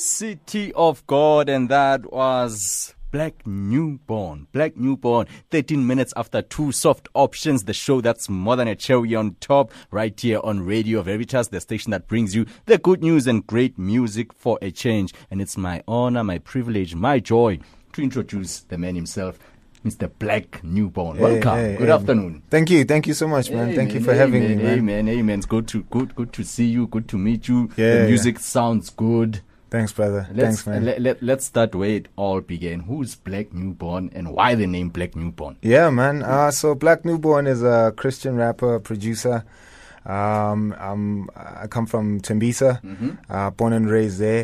City of God, and that was Black Newborn. Black Newborn, 13 minutes after 2 Soft Options, the show that's more than a cherry on top, right here on Radio Veritas, the station that brings you the good news and great music for a change. And it's my honor, my privilege, my joy to introduce the man himself, Mr. Black Newborn. Welcome. Good afternoon. Thank you so much, man. Thank you for having me, man. Amen. It's good to see you. Good to meet you. The music sounds good. Thanks, brother. Thanks, man. Let's start where it all began. Who's Black Newborn and why the name Black Newborn? Yeah, man. So Black Newborn is a Christian rapper, producer. I come from Tembisa, born and raised there.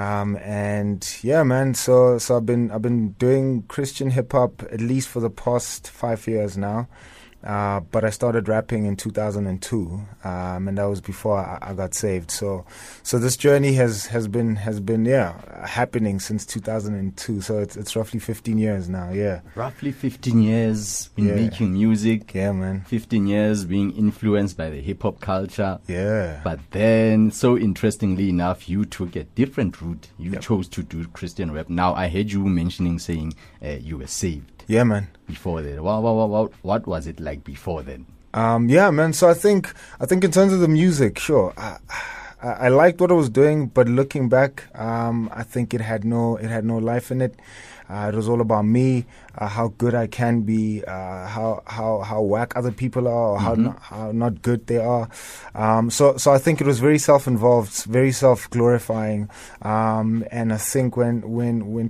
And yeah, man. So I've been doing Christian hip hop at least for the past 5 years now. But I started rapping in 2002, and that was before I got saved. So this journey has been happening since 2002. So it's roughly 15 years now. Yeah, roughly 15 years been making music. Yeah, man. 15 years being influenced by the hip hop culture. Yeah. But then, so interestingly enough, you took a different route. You chose to do Christian rap. Now I heard you saying you were saved. Yeah, man. Before that, what was it like before then? Yeah, man. So I think in terms of the music, sure, I liked what I was doing, but looking back, I think it had no life in it. It was all about me, how good I can be, how whack other people are, or how not good they are. So I think it was very self-involved, very self-glorifying. And I think when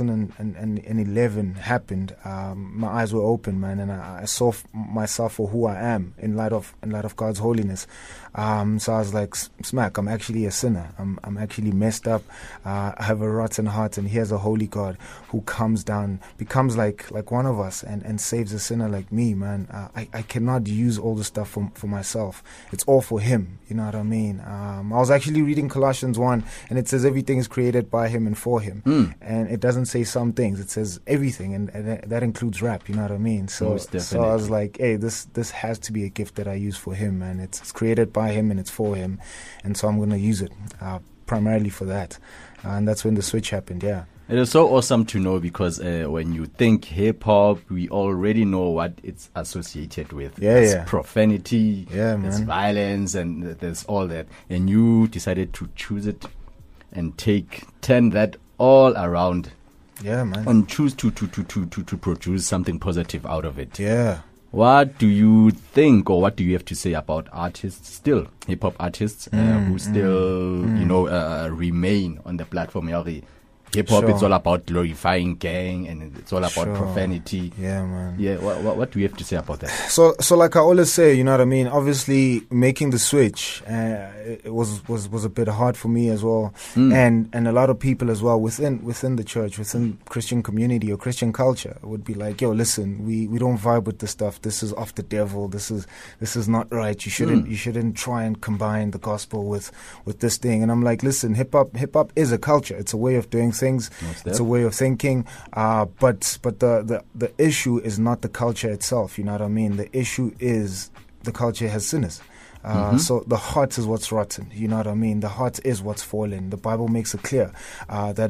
2011 happened, my eyes were open, man, and I saw myself for who I am in light of God's holiness. So I was like, smack, I'm actually a sinner. I'm actually messed up. I have a rotten heart, and here's a holy God who comes down, becomes like one of us, and saves a sinner like me, man. I cannot use all the stuff for myself. It's all for Him. You know what I mean? I was actually reading Colossians 1, and it says everything is created by Him and for Him. And it doesn't say some things. It says everything, and that includes rap. You know what I mean? So I was like, hey, this has to be a gift that I use for Him, man. It's created by Him and it's for Him, and so I'm going to use it primarily for that. And that's when the switch happened. Yeah. It is so awesome to know because when you think hip-hop, we already know what it's associated with. It's profanity, it's violence, and there's all that. And you decided to choose it and turn that all around. Yeah, man. And choose to produce something positive out of it. Yeah. What do you think, or what do you have to say about artists, still hip-hop artists, who still, remain on the platform? Hip-hop, it's all about glorifying gang, and it's all about profanity. Yeah, man. Yeah, what do you have to say about that? So like I always say, you know what I mean? Obviously, making the switch, it was a bit hard for me as well. And a lot of people as well within the church, within Christian community or Christian culture would be like, yo, listen, we don't vibe with this stuff. This is of the devil. This is not right. You shouldn't try and combine the gospel with this thing. And I'm like, listen, hip-hop is a culture. It's a way of doing things. It's a way of thinking, but the issue is not the culture itself. You know what I mean? The issue is the culture has sinners. So the heart is what's rotten. You know what I mean? The heart is what's fallen. The Bible makes it clear that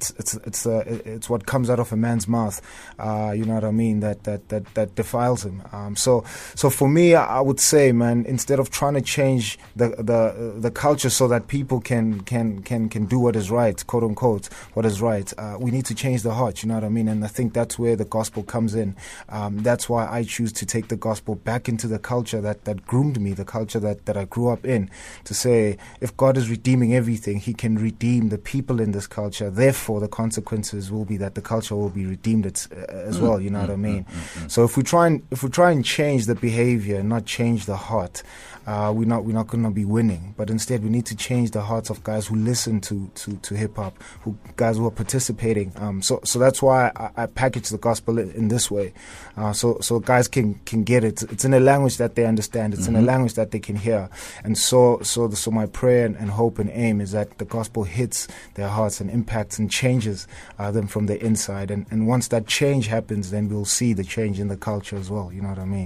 it's what comes out of a man's mouth. You know what I mean? That defiles him. So for me, I would say, man, instead of trying to change the culture so that people can do what is right, quote unquote, what is right, we need to change the heart. You know what I mean? And I think that's where the gospel comes in. That's why I choose to take the gospel back into the culture that groomed me, the culture that I grew up in, to say if God is redeeming everything, He can redeem the people in this culture. Therefore, the consequences will be that the culture will be redeemed as well. You know what I mean? So if we try and change the behavior, not change the heart, we're not going to be winning. But instead, we need to change the hearts of guys who listen to hip hop, guys who are participating. So that's why I package the gospel in this way, so guys can get it. It's in a language that they understand. It's in a language that they can hear. And so my prayer and hope and aim is that the gospel hits their hearts and impacts and changes them from the inside. And once that change happens, then we'll see the change in the culture as well. You know what I mean?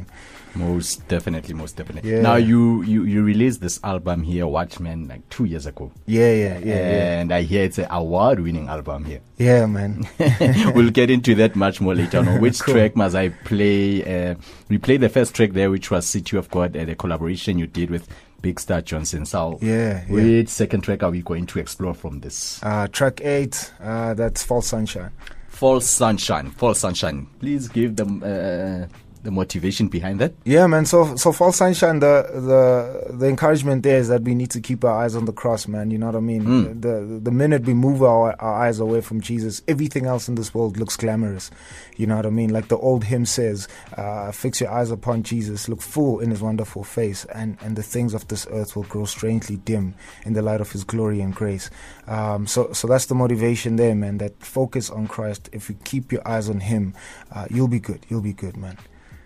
Most definitely, most definitely. Yeah. Now you released this album here, Watchmen, like 2 years ago. Yeah. And I hear it's an award-winning album here. Yeah, man. We'll get into that much more later on. Which Cool. track must I play? We played the first track there, which was City of God, the collaboration you did with Big Star Johnson. So, Yeah. which second track are we going to explore from this? Track 8, that's False Sunshine. False Sunshine. False Sunshine. Please give them the motivation behind that. Yeah, man. So False Sunshine, the encouragement there is that we need to keep our eyes on the cross, man. You know what I mean? The minute we move our eyes away from Jesus, everything else in this world looks glamorous. You know what I mean? Like the old hymn says, fix your eyes upon Jesus, look full in his wonderful face, and the things of this earth will grow strangely dim in the light of his glory and grace. So that's the motivation there, man, that focus on Christ. If you keep your eyes on him, you'll be good. You'll be good, man.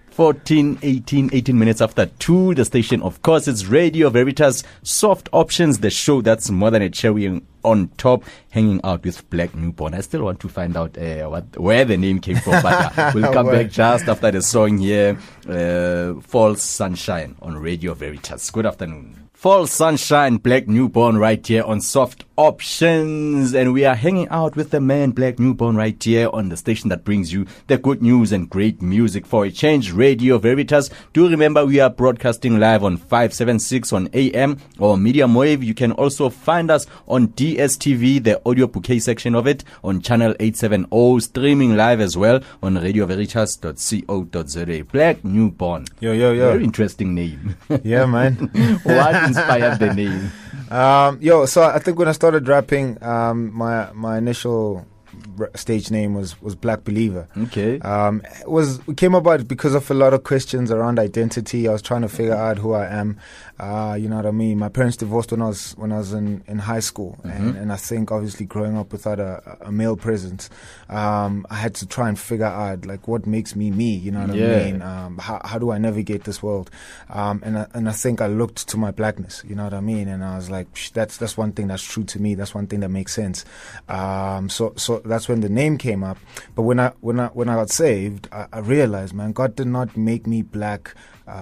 18 minutes after 2, the station, of course, it's Radio Veritas, Soft Options, the show that's more than a cherry on top, hanging out with Black Newborn. I still want to find out where the name came from, but we'll come back just after the song here, False Sunshine on Radio Veritas. Good afternoon. False Sunshine, Black Newborn right here on Soft Options, and we are hanging out with the man Black Newborn right here on the station that brings you the good news and great music for a change, Radio Veritas. Do remember we are broadcasting live on 576 on AM or medium wave. You can also find us on DSTV, the audio bouquet section of it, on channel 870, streaming live as well on radioveritas.co.za. Black Newborn. Yo. Very interesting name. Yeah, man. What inspired the name? So I think when I started rapping, my initial stage name was Black Believer. Okay. It came about because of a lot of questions around identity. I was trying to figure out who I am. You know what I mean? My parents divorced when I was in high school, and I think obviously growing up without a male presence, I had to try and figure out like what makes me me. You know what I mean? How do I navigate this world? And I think I looked to my blackness. You know what I mean? And I was like, that's one thing that's true to me. That's one thing that makes sense. So that's when the name came up. But when I got saved, I realized, man, God did not make me black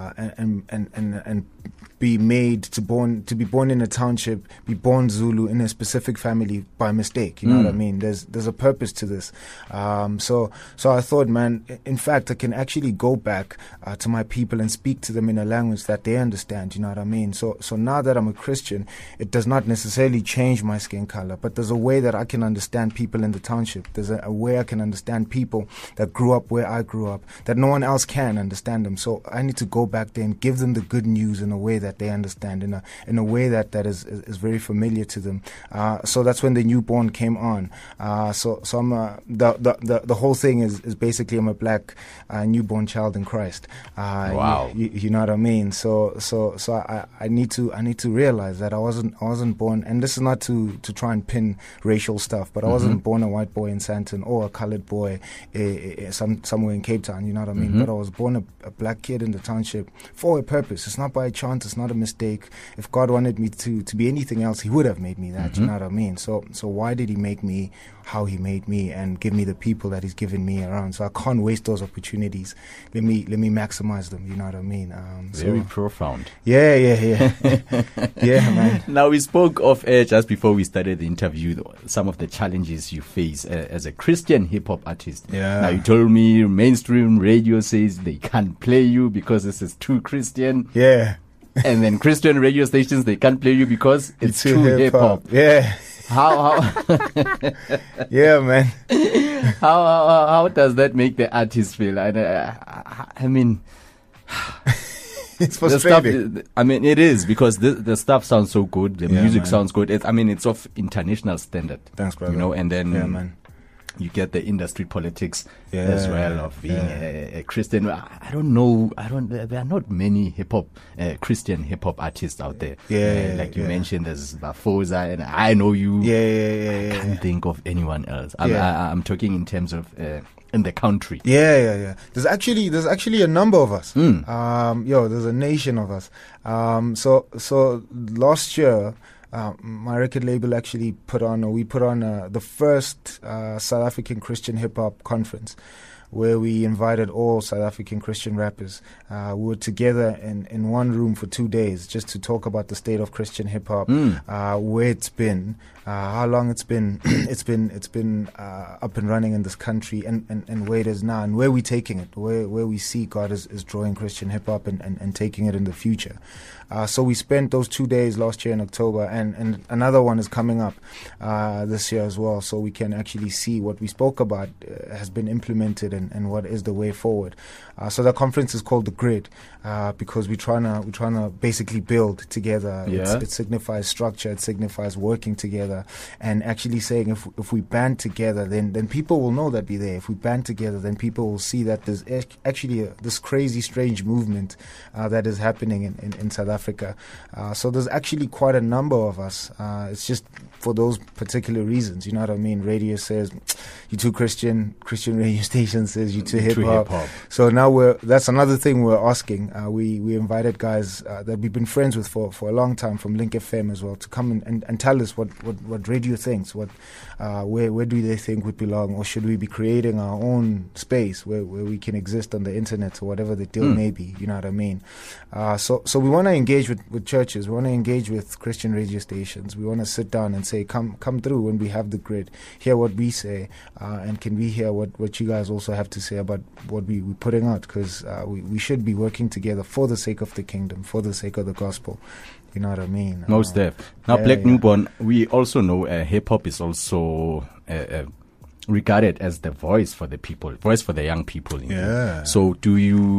and be made to be born in a township, be born Zulu in a specific family by mistake. You know what I mean? There's a purpose to this. So I thought, man, in fact, I can actually go back to my people and speak to them in a language that they understand. You know what I mean? So now that I'm a Christian, it does not necessarily change my skin color, but there's a way that I can understand people in the township. There's a way I can understand people that grew up where I grew up, that no one else can understand them. So I need to go back there and give them the good news in a way that they understand, in a way that is very familiar to them. So that's when the newborn came on. So I'm the whole thing is basically I'm a black newborn child in Christ. Wow. You know what I mean? So I need to realize that I wasn't born, and this is not to try and pin racial stuff, but I wasn't born a white boy in Sandton or a colored boy somewhere in Cape Town. You know what I mean? But I was born a black kid in the township for a purpose. It's not by chance. It's not a mistake. If God wanted me to be anything else, he would have made me that. You know what I mean? So why did he make me how he made me and give me the people that he's given me around? So I can't waste those opportunities. Let me maximize them. You know what I mean? Very profound. Yeah. Yeah, man. Now, we spoke of just before we started the interview, some of the challenges you face as a Christian hip-hop artist. Yeah. Now, you told me mainstream radio says they can't play you because this is too Christian. Yeah. And then Christian radio stations, they can't play you because it's too hip-hop. Yeah. How Yeah, man. how does that make the artist feel? I mean, it's frustrating. It is, because the stuff sounds so good. The music man. sounds good. It's of international standard. Thanks, brother. You know, and then man. you get the industry politics as well of being a Christian. I don't know. There are not many Christian hip hop artists out there. Like you mentioned, there's Bafoza, and I know you. I can't think of anyone else. I'm talking in terms of in the country. Yeah. There's actually a number of us. There's a nation of us. So last year, my record label actually put on the first South African Christian hip hop conference, where we invited all South African Christian rappers. We were together in one room for 2 days just to talk about the state of Christian hip hop, where it's been, how long it's been, it's been up and running in this country, and where it is now, and where we're taking it, where we see God is drawing Christian hip hop and taking it in the future. So we spent those 2 days last year in October, and another one is coming up this year as well, so we can actually see what we spoke about has been implemented and what is the way forward. So the conference is called The Grid because we're trying to basically build together. Yeah. It signifies structure, it signifies working together, and actually saying if we band together, then people will know that we're there. If we band together, then people will see that there's actually this crazy, strange movement that is happening in South Africa. So there's actually quite a number of us. It's just for those particular reasons, you know what I mean? Radio says you too Christian radio station says you too hip hop. So now that's another thing we're asking. We invited guys that we've been friends with for a long time from Link FM as well to come and tell us what radio thinks, where do they think would belong, or should we be creating our own space where we can exist on the internet or whatever the deal may be, you know what I mean? So we want to engage with churches, we want to engage with Christian radio stations, we want to sit down and say come through when we have the grid, hear what we say, and can we hear what you guys also have to say about what we're putting out, because we should be working together for the sake of the kingdom, for the sake of the gospel. You know what I mean? Most def. Now, Black Newborn, we also know hip-hop is also regarded as the voice for the people, voice for the young people. Yeah. So do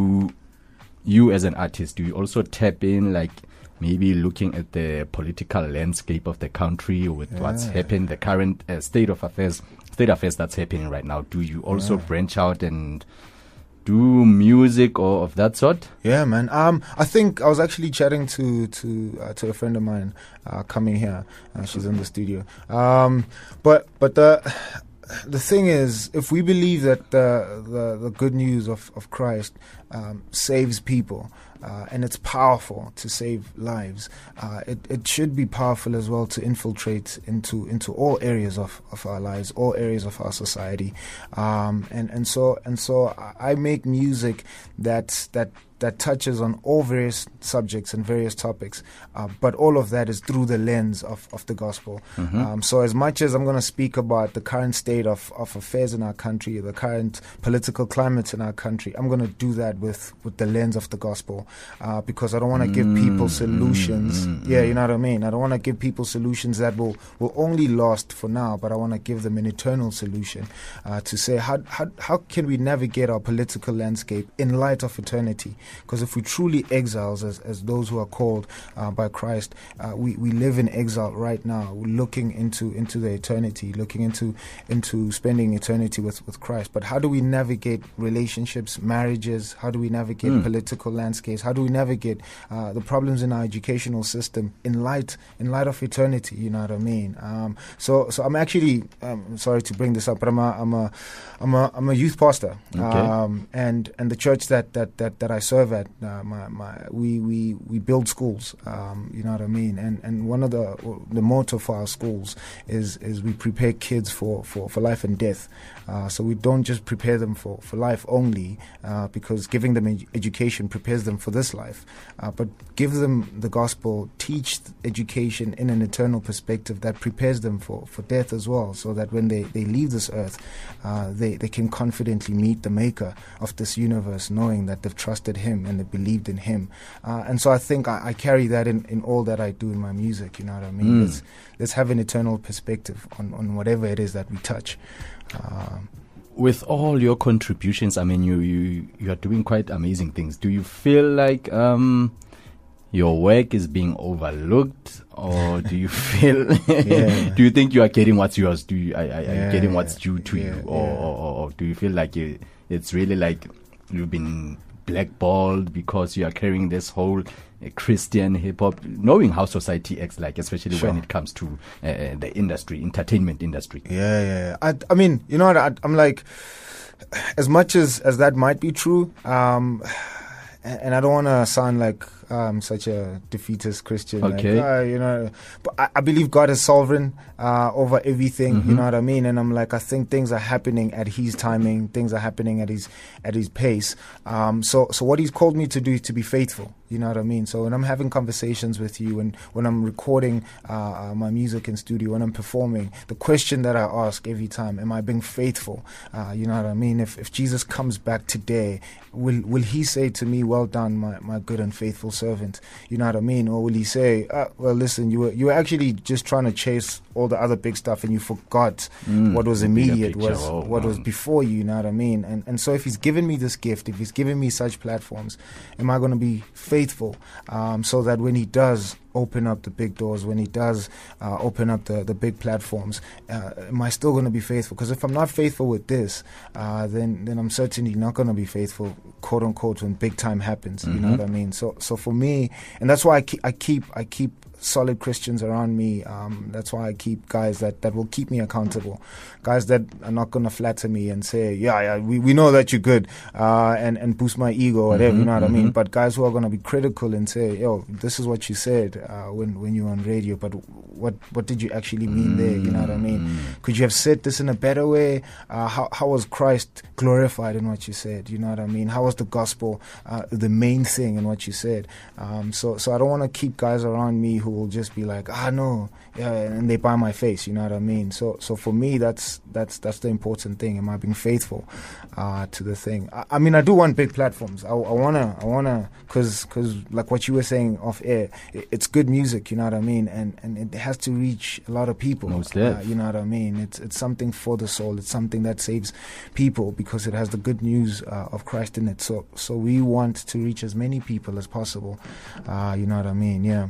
you as an artist, do you also tap in, like maybe looking at the political landscape of the country with what's happened, the current state affairs that's happening right now? Do you also branch out and do music or of that sort? Yeah, man. I think I was actually chatting to a friend of mine coming here. She's in the studio. But the thing is, if we believe that the good news of Christ saves people, and it's powerful to save lives, it should be powerful as well to infiltrate into all areas of our lives, all areas of our society, and so I make music that touches on all various subjects and various topics, but all of that is through the lens of the gospel. So as much as I'm going to speak about the current state of affairs in our country, the current political climate in our country, I'm going to do that with the lens of the gospel, because I don't want to give people solutions. Yeah, you know what I mean? I don't want to give people solutions that will only last for now, but I want to give them an eternal solution, to say how can we navigate our political landscape in light of eternity? Because if we truly exiles as those who are called by Christ, we live in exile right now. We're looking into the eternity, looking into spending eternity with Christ. But how do we navigate relationships, marriages? How do we navigate political landscapes? How do we navigate the problems in our educational system in light of eternity? You know what I mean? So I'm actually sorry to bring this up, but I'm a youth pastor, and the church that I serve at, we build schools, you know what I mean, and one of the motto for our schools is we prepare kids for life and death. So we don't just prepare them for life only, because giving them education prepares them for this life, but give them the gospel, teach education in an eternal perspective that prepares them for death as well, so that when they leave this earth, they can confidently meet the maker of this universe, knowing that they've trusted him and they believed in him. And so I think I carry that in all that I do in my music, you know what I mean? Let's have an eternal perspective on whatever it is that we touch. With all your contributions, I mean, you are doing quite amazing things. Do you feel like your work is being overlooked, or do you feel do you think you are getting what's yours? Are you getting what's due to you, or do you feel like it's really like you've been blackballed because you are carrying this whole Christian hip hop, knowing how society acts, like especially when it comes to the industry, entertainment industry? I mean, you know what, I'm like, as much as that might be true, and I don't want to sound like such a defeatist Christian. Okay. But I believe God is sovereign over everything. You know what I mean? And I'm like, I think things are happening at His timing. Things are happening at His pace. So what He's called me to do is to be faithful. You know what I mean? So when I'm having conversations with you, and when I'm recording my music in studio, when I'm performing, the question that I ask every time, am I being faithful? You know what I mean? If Jesus comes back today, will He say to me, well done, my good and faithful servant? You know what I mean? Or will He say, well, listen, you were actually just trying to chase all the other big stuff and you forgot what was immediate, what was before you know what I mean? And so if He's given me this gift, if He's given me such platforms, am I going to be faithful so that when He does open up the big doors, when He does open up the big platforms, am I still going to be faithful? Because if I'm not faithful with this, then I'm certainly not going to be faithful, quote unquote, when big time happens. You know what I mean? So for me, and that's why I keep solid Christians around me. That's why I keep guys that will keep me accountable, guys that are not going to flatter me and say, yeah, we know that you're good, and boost my ego or whatever, you know what I mean? But guys who are going to be critical and say, yo, this is what you said when you were on radio, but what did you actually mean there? You know what I mean? Could you have said this in a better way? How was Christ glorified in what you said? You know what I mean? How was the gospel the main thing in what you said? So I don't want to keep guys around me who will just be like, no, yeah, and they buy my face. You know what I mean? So for me, that's the important thing. Am I being faithful to the thing? I mean, I do want big platforms. I wanna, cause like what you were saying off air, it's good music. You know what I mean? And it has to reach a lot of people. You know what I mean? It's something for the soul. It's something that saves people because it has the good news of Christ in it. So we want to reach as many people as possible. You know what I mean? Yeah.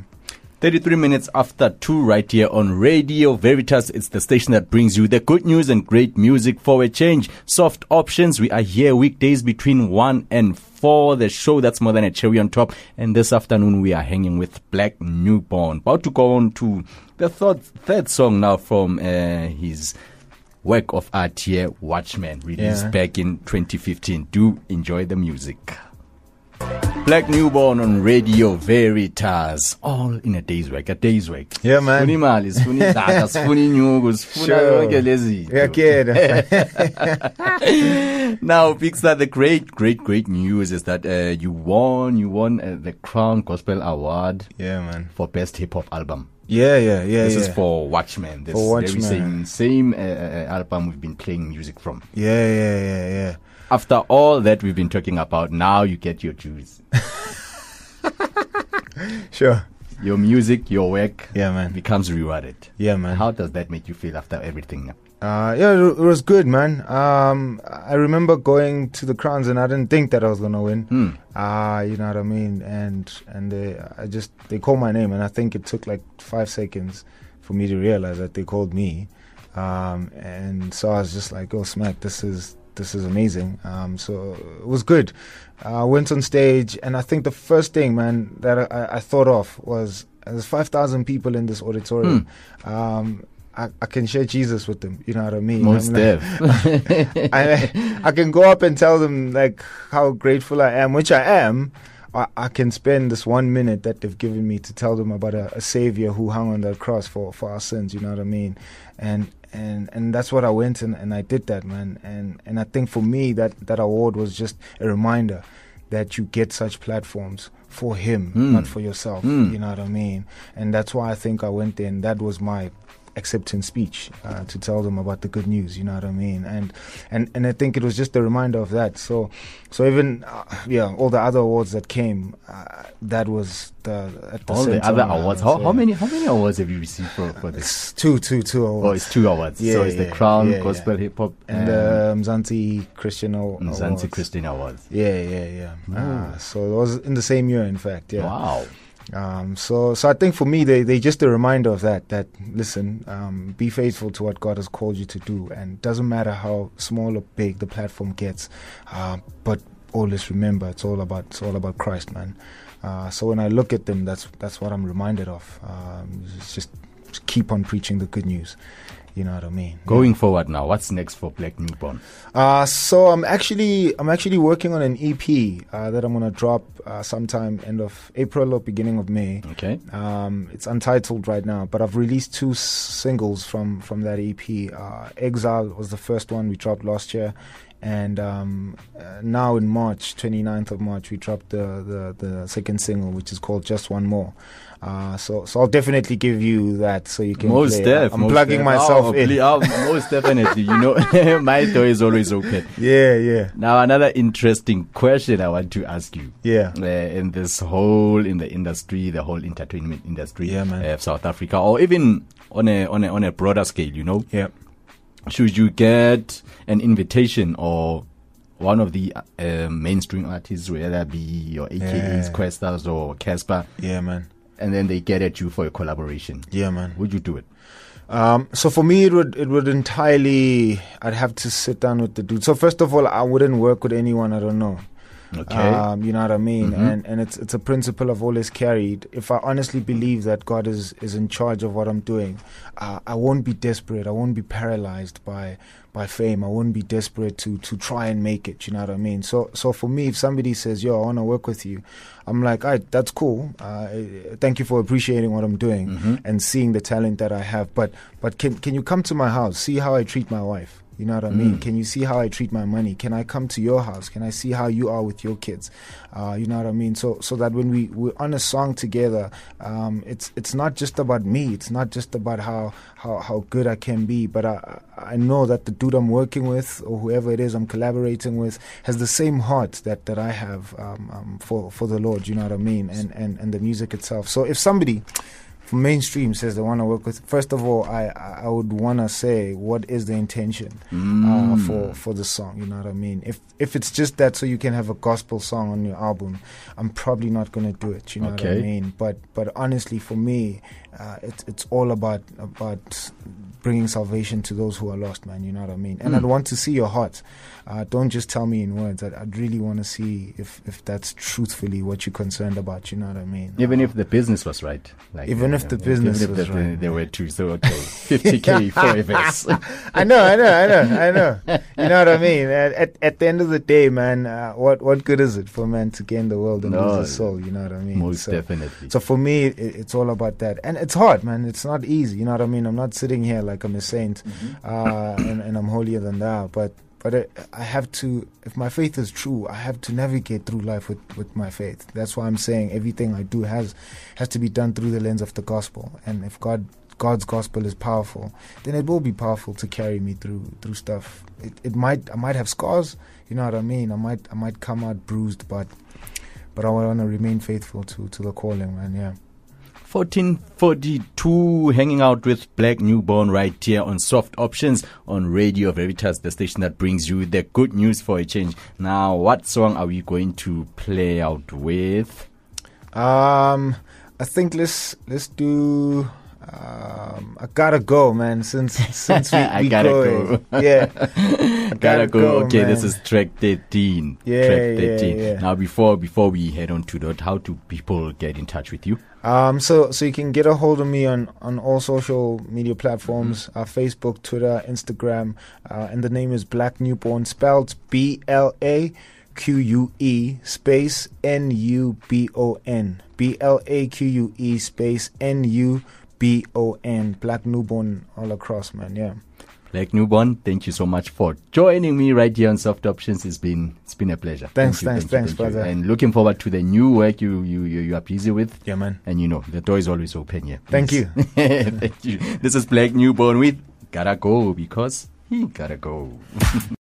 33 minutes after 2 right here on Radio Veritas. It's the station that brings you the good news and great music for a change. Soft Options. We are here weekdays between 1 and 4. The show that's more than a cherry on top. And this afternoon we are hanging with Black Newborn. About to go on to the third song now from his work of art here, Watchman, released back in 2015. Do enjoy the music. Black Newborn on Radio Veritas. All in a day's work. Yeah, man. Sifuni mali, sifuni data, sifuni nyugu, sifuna yonke lezi. Now, Big Star, the great news is that you won the Crown Gospel Award. Yeah, man. For Best Hip Hop Album. Yeah. This is for Watchman. This very same album we've been playing music from. Yeah. After all that we've been talking about, now you get your dues. Sure. Your music, your work, man, becomes rewarded. Yeah, man. How does that make you feel after everything? It was good, man. I remember going to the Crowns and I didn't think that I was gonna win. You know what I mean? And they called my name, and I think it took like 5 seconds for me to realize that they called me. And so I was just like, oh, smack, this is amazing. So it was good. I went on stage, and I think the first thing, man, that I thought of was there's 5,000 people in this auditorium. I can share Jesus with them. You know what I mean? Most def. I can go up and tell them like how grateful I am, which I am. I can spend this 1 minute that they've given me to tell them about a savior who hung on the cross for our sins. You know what I mean? And that's what I went and I did that, man. And I think for me that award was just a reminder that you get such platforms for Him, not for yourself. You know what I mean? And that's why I think I went there, and that was my acceptance speech to tell them about the good news. You know what I mean? And I think it was just a reminder of that. So even all the other awards that came, that was all the other awards. How many awards have you received for this? Two awards. Oh, it's 2 awards. So it's the Crown Gospel Hip Hop and the Mzansi Christian Awards. Mzansi Christian Awards. Yeah. So it was in the same year, in fact. Yeah. Wow. So I think for me, they just a reminder of that listen, be faithful to what God has called you to do, and it doesn't matter how small or big the platform gets, but always remember it's all about Christ, man. So when I look at them, that's what I'm reminded of. It's just keep on preaching the good news. You know what I mean? Going forward now, what's next for Black Newborn? So I'm actually working on an EP that I'm gonna drop sometime end of April or beginning of May. Okay. It's untitled right now, but I've released 2 singles from that EP. Exile was the first one we dropped last year, and now in March, 29th of March, we dropped the second single, which is called Just One More. So I'll definitely give you that so you can most play. I'm plugging myself in. Most definitely. You know, my door is always open. Yeah. Now, another interesting question I want to ask you. Yeah. In the industry, the whole entertainment industry man. of South Africa, or even on a broader scale, you know. Yeah. Should you get an invitation or one of the mainstream artists, whether that be your AKAs, Questas or Casper, man, and then they get at you for a collaboration, man, would you do it? So for me, it would entirely, I'd have to sit down with the dude. So first of all, I wouldn't work with anyone I don't know. Okay. You know what I mean? Mm-hmm. And it's a principle I've always carried. If I honestly believe that God is in charge of what I'm doing, I won't be desperate. I won't be paralyzed by fame. I won't be desperate to try and make it. You know what I mean? So for me, if somebody says, "Yo, I want to work with you," I'm like, "All right, that's cool. Thank you for appreciating what I'm doing and seeing the talent that I have. But can you come to my house? See how I treat my wife? You know what I mean? Can you see how I treat my money? Can I come to your house? Can I see how you are with your kids? You know what I mean? So that when we're on a song together, it's not just about me. It's not just about how good I can be, but I know that the dude I'm working with or whoever it is I'm collaborating with has the same heart that I have for the Lord. You know what I mean? And the music itself. So if somebody from mainstream says they want to work with, first of all, I would want to say, what is the intention for the song? You know what I mean? If it's just that so you can have a gospel song on your album, I'm probably not going to do it. You know what I mean? But honestly, for me, it's all about bringing salvation to those who are lost, man. You know what I mean? And I'd want to see your heart. Don't just tell me in words. I'd really want to see if that's truthfully what you're concerned about. You know what I mean? Even if the business was right. Like, even if the business was right. There were 2, so okay. 50K for events. I know. You know what I mean? At the end of the day, man, what good is it for man to gain the world and lose his soul? You know what I mean? Most definitely. So for me, it's all about that. And it's hard, man. It's not easy. You know what I mean? I'm not sitting here like I'm a saint and I'm holier than thou. But I have to, if my faith is true, I have to navigate through life with my faith. That's why I'm saying everything I do has to be done through the lens of the gospel. And if God's gospel is powerful, then it will be powerful to carry me through stuff. I might have scars, you know what I mean? I might come out bruised, but I want to remain faithful to the calling, man. Yeah. 1442, hanging out with Black Newborn right here on Soft Options on Radio Veritas, the station that brings you the good news for a change. Now, what song are we going to play out with? I think let's do I Gotta Go, man, since we I gotta go. Yeah. I gotta go. Okay, man. This is track 13. Yeah, track 13. yeah. Now, before we head on to that, how do people get in touch with you? So you can get a hold of me on all social media platforms, Facebook, Twitter, Instagram, and the name is Black Newborn, spelled BLAQUE space NUBON. BLAQUE space NUBON. Black Newborn all across, man. Yeah. Black Newborn, thank you so much for joining me right here on Soft Options. It's been a pleasure. Thanks, brother. And looking forward to the new work you are busy with. Yeah, man. And you know, the door is always open here. Thank you. Thank you. This is Black Newborn with Gotta Go, because he gotta go.